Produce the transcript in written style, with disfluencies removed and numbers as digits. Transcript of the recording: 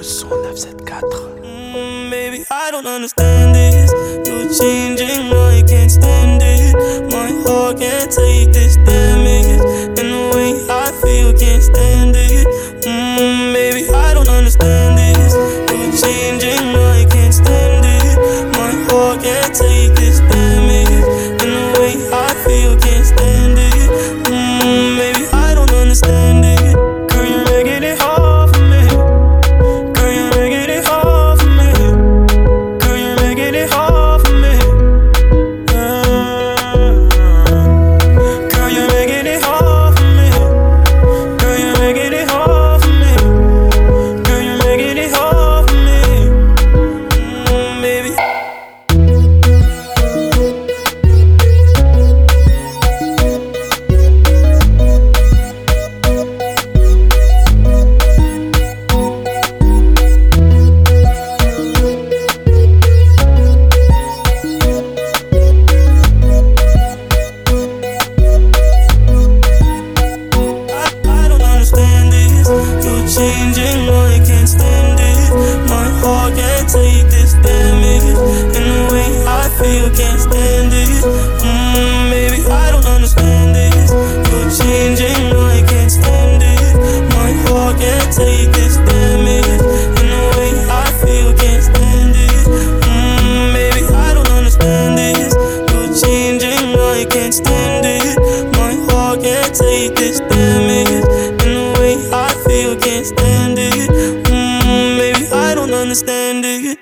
Baby, I don't understand this. You're changing, I can't stand it. My heart can't take this damage, and the way I feel can't stand it. Baby, I don't understand this. You're changing, I can't stand it. My heart can't take this damage, and the way I feel can't stand it. Baby, I don't understand it. Girl, you're making it hard for me. Girl, you're making it hard for me. Girl, you're making it hard for me. Girl, you're making it hard for me. Girl, you're making it hard for me. Girl, you're making it hard for me. Baby. You're changing, I can't stand it. My heart can't take this damage, and the way I feel can't stand it. Baby, I don't understand this. You're changing, I can't stand it. My heart can't take this damage, and the way I feel can't stand it. Baby, I don't understand this. You're changing, I can't stand it. My heart can't take this damage, can't stand it. Baby, I don't understand it.